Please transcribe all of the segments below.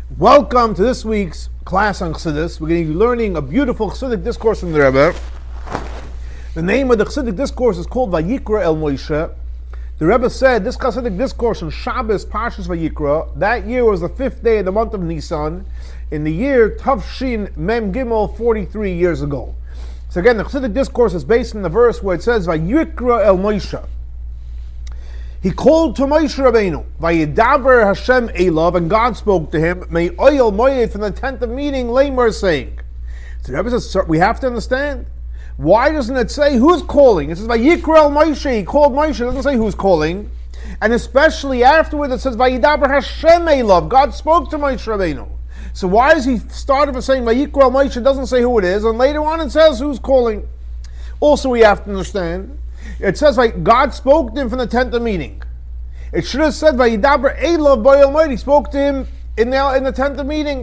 Welcome to this week's class on Chassidus. We're going to be learning a beautiful Chassidic discourse from the Rebbe. The name of the Chassidic discourse is called Vayikra El Moshe. The Rebbe said this Chassidic discourse on Shabbos Parshas Vayikra, that year was the 5th day of the month of Nisan, in the year Tavshin Mem Gimel 43 years ago. So again, the Chassidic discourse is based on the verse where it says Vayikra El Moshe. He called to Moshe Rabbeinu, Vayedaber Hashem Elav, and God spoke to him, May Oyel Moyed from the tent of meeting, Lamer saying. So the Rebbe says, we have to understand. Why doesn't it say who's calling? It says Vayikra El Moshe, he called Moshe, it doesn't say who's calling. And especially afterward it says Vayedaber Hashem Elav, God spoke to Moshe Rabbeinu. So why is he started with saying Vayikra El Moshe, it doesn't say who it is, and later on it says who's calling. Also we have to understand, it says like God spoke to him from the tent of meeting. It should have said Vayidaber Elav Boyel Moed. He spoke to him in the tent of meeting.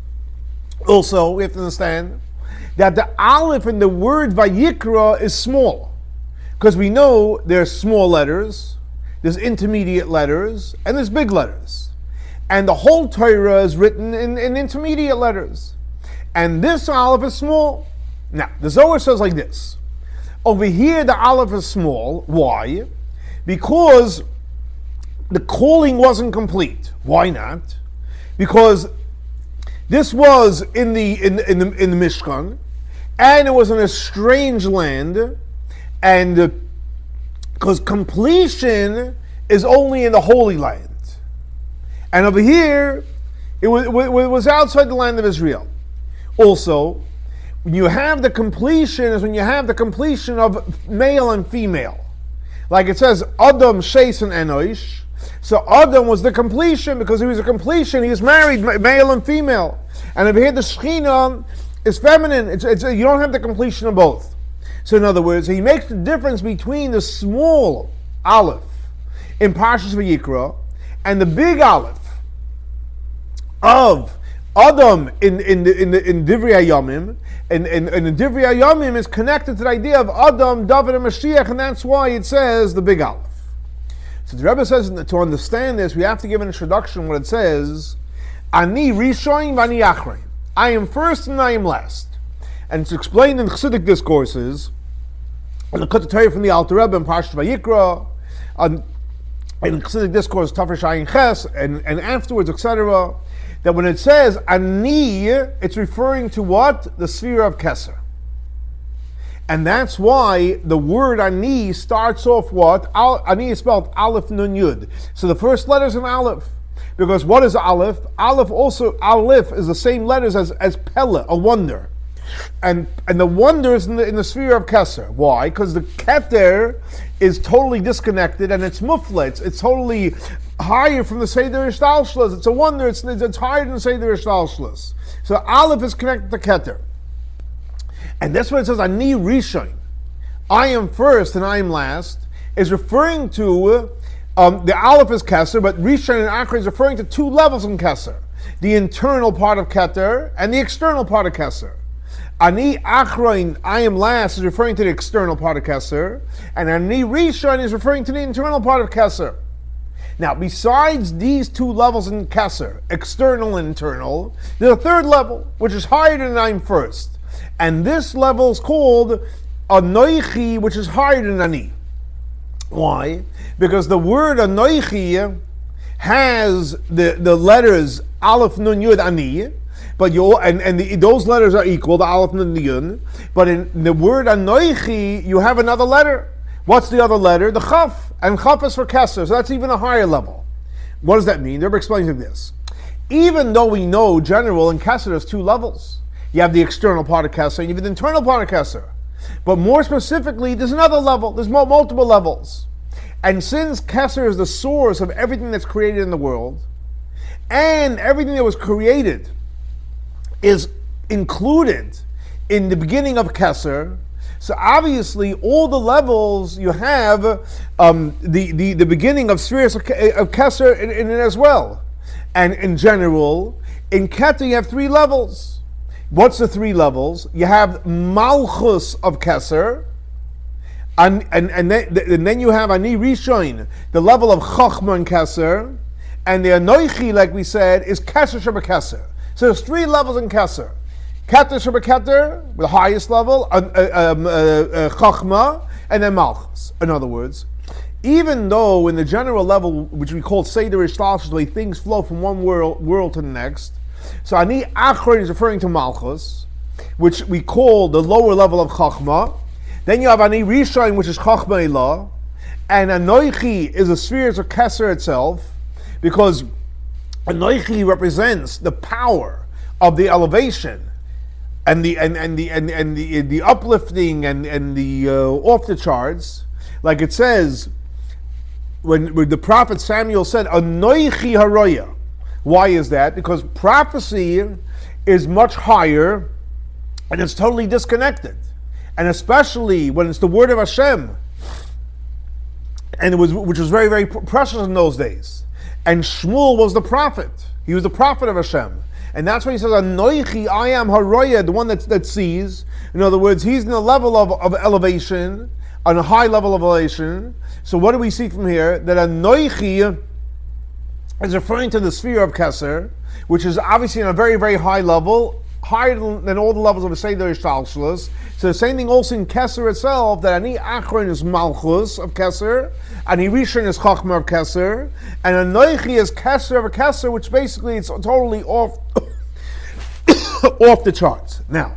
Also, we have to understand that the aleph in the word Vayikra is small, because we know there's small letters, there's intermediate letters, and there's big letters, and the whole Torah is written in intermediate letters, and this aleph is small. Now, the Zohar says like this. Over here, the aleph is small. Why? Because the calling wasn't complete. Why not? Because this was in the Mishkan, and it was in a strange land, and because completion is only in the Holy Land, and over here, it was outside the land of Israel. Also, when you have the completion is when you have the completion of male and female. Like it says, Adam, Sheis, and Enosh. So Adam was the completion because he was a completion. He was married, male and female. And over here the Shekhinah is feminine. It's you don't have the completion of both. So in other words, he makes the difference between the small aleph in Parshas Vayikra and the big aleph of Adam in Divrei Hayamim, and the Divrei Hayamim is connected to the idea of Adam, David, and Mashiach, and that's why it says the big aleph. So the Rebbe says to understand this, we have to give an introduction. What it says, Ani Rishon v'Ani Achrein. I am first and I am last, and it's explained in Chassidic discourses, and the Torah from the Alter Rebbe in Parshas Vayikra, in Chassidic discourse Tafresh Ayin Ches, and afterwards, etc. That when it says Ani, it's referring to what? The sphere of Keser. And that's why the word Ani starts off what? Ani is spelled Aleph Nun Yud. So the first letter is an Aleph. Because what is Aleph? Aleph is the same letters as Pella, a wonder. And the wonder is in the sphere of Keser. Why? Because the Keter is totally disconnected and it's mufla. It's totally higher from the Seder Ishtalshlas. It's a wonder. It's higher than the Seder Ishtalshlas. So Aleph is connected to Keter. And that's what it says, Ani Rishon. I am first and I am last, is referring to, the Aleph is Keser, but Rishon and Achrein is referring to two levels in Keser. The internal part of Keter and the external part of Keser. Ani Achrein, I am last, is referring to the external part of Keser, and Ani Rishon is referring to the internal part of Keser. Now, besides these two levels in Keser, external and internal, there's a third level, which is higher than I am first. And this level is called Anoichi, which is higher than Ani. Why? Because the word Anoichi has the letters Aleph Nun Yud Ani, but those letters are equal, the Aleph Nun Yud. But in the word Anoichi, you have another letter. What's the other letter? The Chaf. And Chaf is for Keser, so that's even a higher level. What does that mean? The Rebbe explains like this. Even though we know general in Keser there's two levels. You have the external part of Keser, and you have the internal part of Keser. But more specifically, there's another level. There's multiple levels. And since Keser is the source of everything that's created in the world, and everything that was created is included in the beginning of Keser, so obviously all the levels you have the beginning of spheres of Keser in it as well. And in general, in Keter you have three levels. What's the three levels? You have Malchus of Keser, and then you have Ani Rishon, the level of Chachma and Keser, And the Anoichi, like we said, is Keser Shebekeser. So there's 3 levels in Keser. Keter Shebeketer, the highest level, Chachma, and then Malchus. In other words, even though in the general level, which we call Seder Ishtalshus, the way things flow from one world to the next, so Ani Achron is referring to Malchus, which we call the lower level of Chachma. Then you have Ani Rishon, which is Chachma Elah, and Anoichi is the spheres of Keser itself, because Anoichi represents the power of the elevation and the uplifting and the off the charts, like it says when the prophet Samuel said, "Anoichi haroya." Why is that? Because prophecy is much higher, and it's totally disconnected, and especially when it's the word of Hashem, and which was very, very precious in those days. And Shmuel was the prophet; he was the prophet of Hashem. And that's why he says, Anoichi, I am Haroya, the one that sees. In other words, he's in a level of elevation, on a high level of elevation. So what do we see from here? That Anoichi is referring to the sphere of Keser, which is obviously on a very, very high level, higher than all the levels of the Seder Ishtalshus. So the same thing also in Keser itself, that Ani Achron is Malchus of Keser, Ani Rishon is Chachma of Keser, and Anoichi is Keser of Keser, which basically it's totally off off the charts. Now,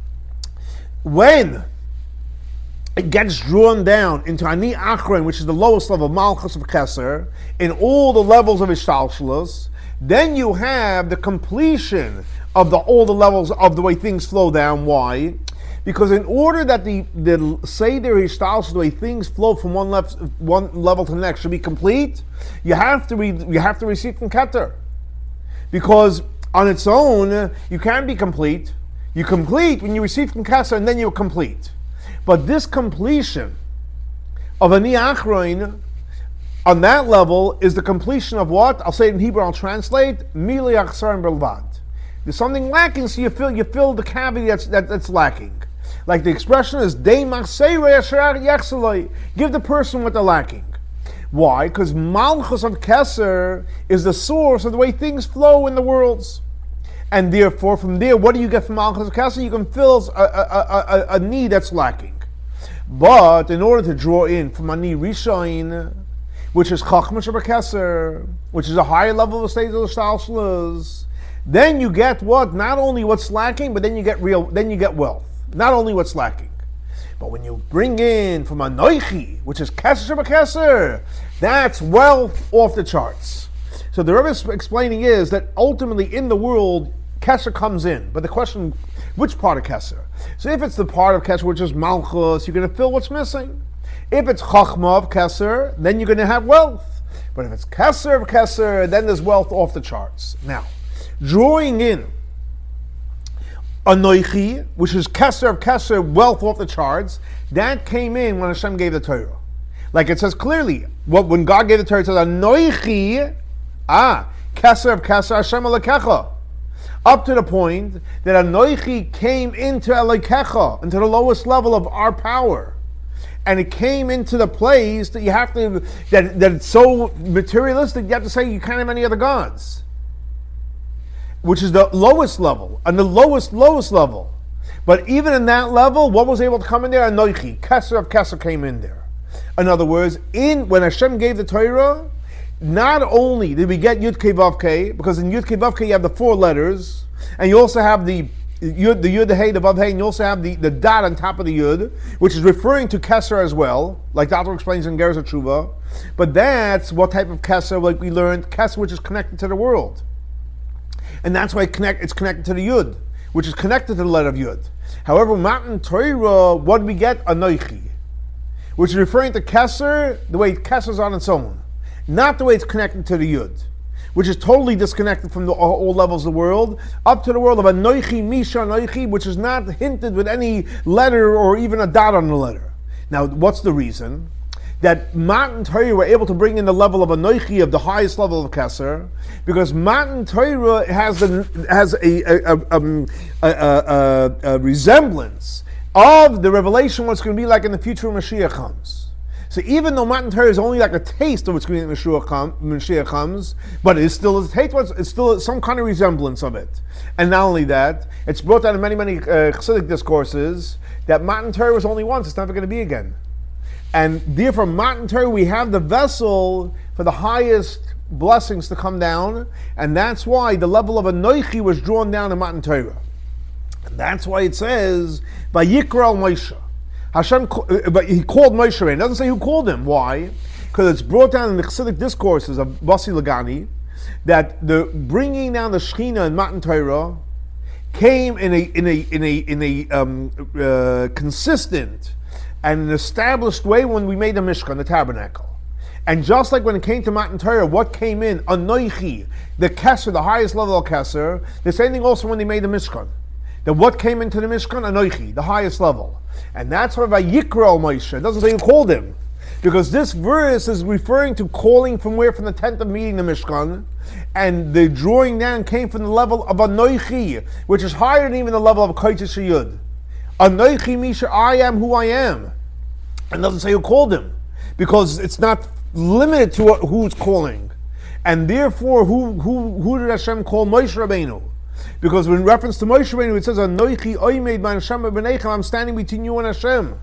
when it gets drawn down into Ani Achron, which is the lowest level of Malchus of Keser, in all the levels of Ishtalshus, then you have the completion of all the levels of the way things flow down. Why? Because in order that the Seder Ishtalshus, the way things flow from one level to the next, should be complete, you have to receive from Keter. Because on its own, you can't be complete. You complete when you receive from Keter, and then you're complete. But this completion of Ani Achron on that level is the completion of what? I'll say it in Hebrew, I'll translate, Mili Achsarim Belvad. There's something lacking, so you fill the cavity that's lacking. Like the expression is, give the person what they're lacking. Why? Because Malchus of Keser is the source of the way things flow in the worlds. And therefore, from there, what do you get from Malchus of Keser? You can fill a need that's lacking. But in order to draw in from Ani Rishon, which is Chachma Shebekeser, which is a higher level of the state of the Shtalshus, then you get what? Not only what's lacking, but then you get wealth. Not only what's lacking. But when you bring in from Anoichi, which is Keser Shebekeser, that's wealth off the charts. So the Rebbe is explaining is that ultimately in the world, Keser comes in. But the question, which part of Keser? So if it's the part of Keser which is Malchus, you're going to fill what's missing. If it's Chachma of Keser, then you're going to have wealth. But if it's Keser of Keser, then there's wealth off the charts. Now, drawing in Anoichi, which is Keser of Keser, wealth off the charts, that came in when Hashem gave the Torah. Like it says clearly, when God gave the Torah, it says, Anoichi, Keser of Keser, Hashem Elokecha. Up to the point that Anoichi came into Elokecha, into the lowest level of our power. And it came into the place that you have to, that it's so materialistic, you have to say you can't have any other gods. Which is the lowest level, and the lowest level. But even in that level, what was able to come in there? Anoichi, Keser of Keser came in there. In other words, when Hashem gave the Torah, not only did we get Yud Kei Vav Kei, because in Yud Kei Vav Kei you have the 4 letters, and you also have the Yud, the Hey, the Vav Hey, and you also have the dot on top of the Yud, which is referring to Keser as well, like Dr. explains in Geras HaTshuva. But that's what type of Keser, like we learned, Keser which is connected to the world. And that's why it's connected to the Yud, which is connected to the letter of Yud. However, Matan Torah, what do we get? Anoichi, which is referring to Keser, the way Keser is on its own, not the way it's connected to the Yud, which is totally disconnected from all levels of the world, up to the world of Anoichi, Misha Anoichi, which is not hinted with any letter or even a dot on the letter. Now, what's the reason? That Matan Torah were able to bring in the level of Anoichi, of the highest level of Keser, because Matan Torah has a resemblance of the revelation what's going to be like in the future when Mashiach comes. So even though Matan Torah is only like a taste of what's going to be Mashiach comes, but it is still a taste. It's still some kind of resemblance of it. And not only that, it's brought out in many Chassidic discourses that Matan Torah was only once; it's never going to be again. And therefore, Matan Torah, we have the vessel for the highest blessings to come down, and that's why the level of Anoichi was drawn down in Matan Torah. And that's why it says, "Vayikra Moshe." Hashem, but he called Moshe. It doesn't say who called him. Why? Because it's brought down in the Chassidic discourses of Basi Lagani that the bringing down the Shechina in Matan Torah came in a consistent and an established way when we made the Mishkan, the tabernacle. And just like when it came to Matan Torah, what came in? Anoichi, the Kesser, the highest level of Kesser. The same thing also when they made the Mishkan. That what came into the Mishkan? Anoichi, the highest level. And that's why Vayikra Moshe. It doesn't say who called him. Because this verse is referring to calling from where? From the tent of meeting, the Mishkan. And the drawing down came from the level of Anoichi, which is higher than even the level of Kodesh Yud. Anoichi Misha, I am who I am. And it doesn't say who called him. Because it's not limited to who's calling. And therefore, who did Hashem call Moshe Rabbeinu? Because in reference to Moshe Rabbeinu, it says, Anoichi oimed by Hashem b'neichem, I'm standing between you and Hashem.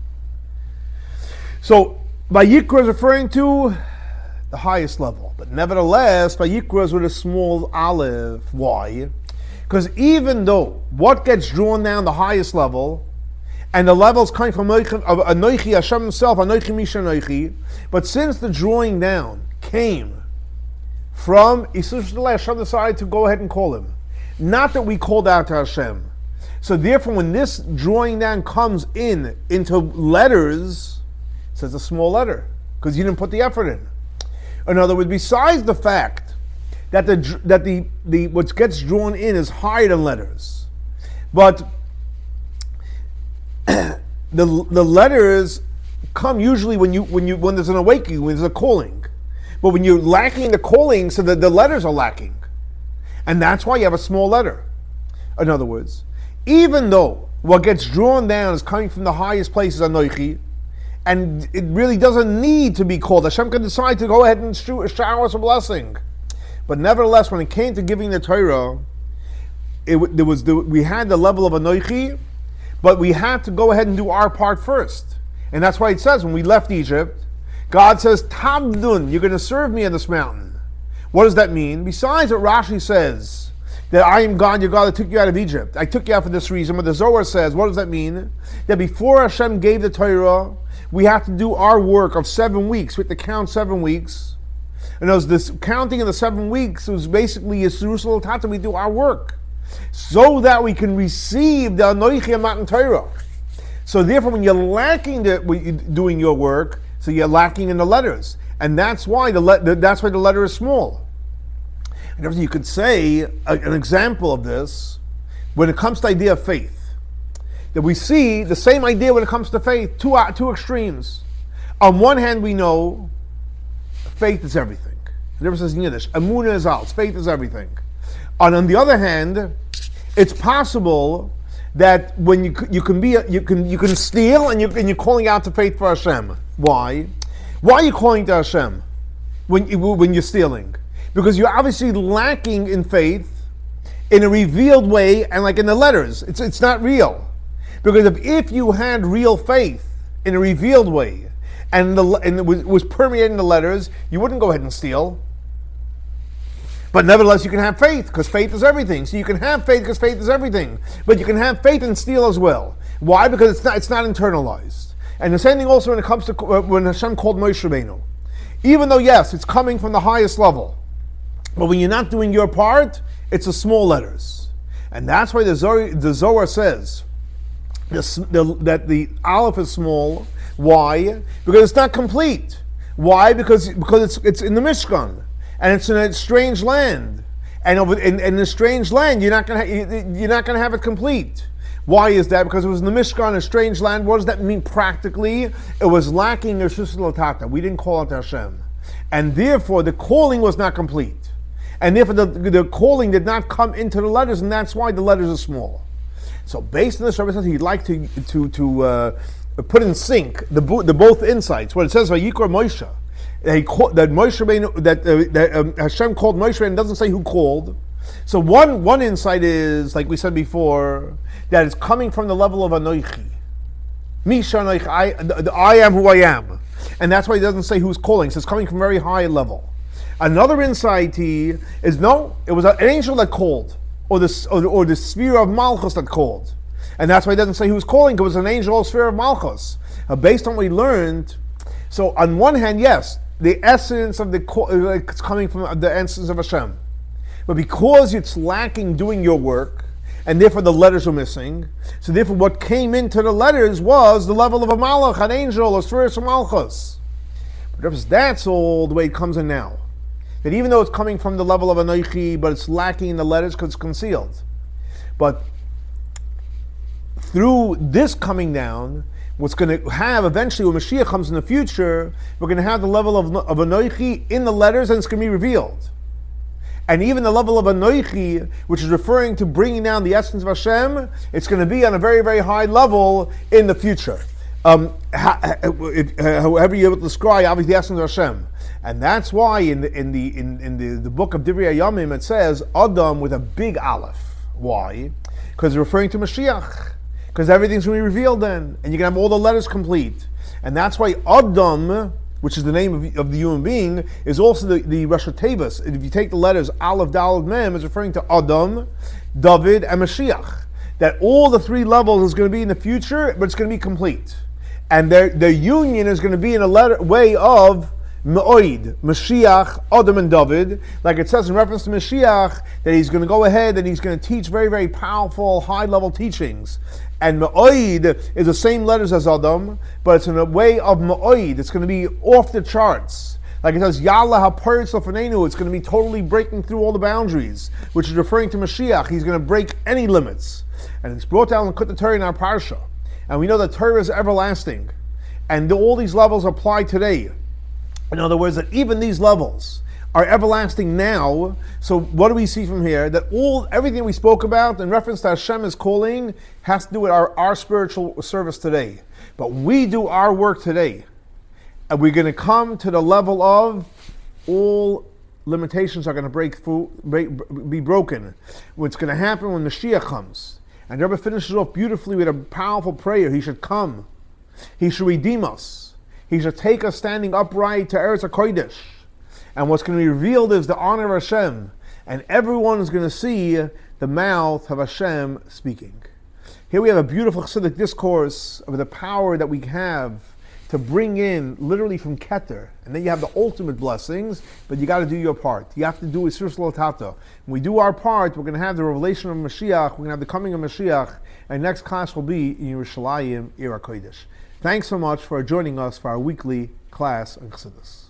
So, Vayikra is referring to the highest level. But nevertheless, Vayikra is with a small aleph. Why? Because even though what gets drawn down the highest level, and the levels coming from Anoichi, Hashem himself, Anoichi Misha Anoichi, but since the drawing down came from Hashem decided to go ahead and call him. Not that we called out to Hashem. So therefore, when this drawing down comes into letters, it says a small letter, because you didn't put the effort in. In other words, besides the fact that the what gets drawn in is higher than letters, but the letters come usually when there's an awakening, when there's a calling. But when you're lacking the calling, so that the letters are lacking. And that's why you have a small letter. In other words, even though what gets drawn down is coming from the highest places, Anoichi, and it really doesn't need to be called. Hashem can decide to go ahead and shower us a blessing. But nevertheless, when it came to giving the Torah, we had the level of Anoichi, but we had to go ahead and do our part first. And that's why it says, when we left Egypt, God says, Tabdun, you're going to serve me on this mountain. What does that mean? Besides what Rashi says, that I am God, your God that took you out of Egypt. I took you out for this reason. But the Zohar says, what does that mean? That before Hashem gave the Torah, we have to do our work of 7 weeks. We have to count 7 weeks. And as this counting of the 7 weeks was basically Yisrusal Tata, we do our work. So that we can receive the Anoichi and Matan Torah. So therefore, when you're lacking doing your work, so you're lacking in the letters. And that's why the letter is small. And you could say an example of this when it comes to the idea of faith. That we see the same idea when it comes to faith, two extremes. On one hand, we know faith is everything. It never says in Yiddish, Emunah is alles, faith is everything. And on the other hand, it's possible that when you can steal and you're calling out to faith for Hashem. Why? Why are you calling to Hashem when you're stealing? Because you're obviously lacking in faith in a revealed way, and like in the letters, it's not real. Because if you had real faith in a revealed way, and it was permeating the letters, you wouldn't go ahead and steal. But nevertheless, you can have faith, because faith is everything. So you can have faith, because faith is everything. But you can have faith and steal as well. Why? Because it's not internalized. And the same thing also when it comes to when Hashem called Moshe Rabbeinu. Even though, yes, it's coming from the highest level. But when you're not doing your part, it's the small letters. And that's why the Zohar says that the Aleph is small. Why? Because it's not complete. Why? Because it's in the Mishkan. And it's in a strange land. And in a strange land, you're not going to have it complete. Why is that? Because it was in the Mishkan, a strange land. What does that mean practically? It was lacking Reshus L'Tata. We didn't call out to Hashem. And therefore, the calling was not complete. And therefore, the calling did not come into the letters, and that's why the letters are small. So based on this, Rabbi says he'd like to put in sync the both insights. What it says by Yikra Moshe, that Hashem called Moshe and doesn't say who called. So one insight is, like we said before, that it's coming from the level of Anoichi. Misha Anoichi, I am who I am. And that's why he doesn't say who's calling. So it's coming from very high level. Another insight is no, it was an angel that called, or the sphere of Malchus that called. And that's why he doesn't say who's calling, because it was an angel or sphere of Malchus. Based on what we learned, so on one hand, yes, the essence of it's coming from the essence of Hashem. But because it's lacking doing your work, and therefore the letters are missing, so therefore what came into the letters was the level of a malach, an angel, or sphere of Malchus. But that's all the way it comes in now. That even though it's coming from the level of Anoichi, but it's lacking in the letters because it's concealed. But through this coming down, what's going to have eventually when Mashiach comes in the future, we're going to have the level of Anoichi in the letters, and it's going to be revealed. And even the level of Anoichi, which is referring to bringing down the essence of Hashem, it's going to be on a very, very high level in the future. However you're able to describe, obviously, the essence of Hashem. And that's why in the book of Divrei Yamim it says Adam with a big Aleph. Why? Because it's referring to Mashiach. Because everything's going to be revealed then, and you're going to have all the letters complete. And that's why Adam, which is the name of the human being, is also the Rosh Tevos. If you take the letters Aleph, Daled, Mem, it's referring to Adam, David, and Mashiach. That all the three levels is going to be in the future, but it's going to be complete. And their union is going to be in a way of Me'oid, Mashiach, Adam, and David. Like it says in reference to Mashiach, that he's going to go ahead and he's going to teach very, very powerful, high-level teachings. And Me'oid is the same letters as Adam, but it's in a way of Me'oid. It's going to be off the charts. Like it says, Yalla HaParetz L'Fanenu, it's going to be totally breaking through all the boundaries, which is referring to Mashiach. He's going to break any limits. And it's brought down in Kut Torah in our Parsha. And we know that Torah is everlasting. And all these levels apply today. In other words, that even these levels are everlasting now. So what do we see from here? That everything we spoke about in reference to Hashem is calling has to do with our spiritual service today. But when we do our work today, and we're going to come to the level of all limitations are going to be broken. What's going to happen when Mashiach comes. And the Rebbe finishes off beautifully with a powerful prayer. He should come. He should redeem us. He should take us standing upright to Eretz HaKodesh. And what's going to be revealed is the honor of Hashem. And everyone is going to see the mouth of Hashem speaking. Here we have a beautiful Chassidic discourse of the power that we have to bring in literally from Keter. And then you have the ultimate blessings, but you got to do your part. You have to do Isur L'Tata. When we do our part, we're going to have the revelation of Mashiach, we're going to have the coming of Mashiach, and next class will be in Yerushalayim, Ir HaKodesh. Thanks so much for joining us for our weekly class on Chassidus.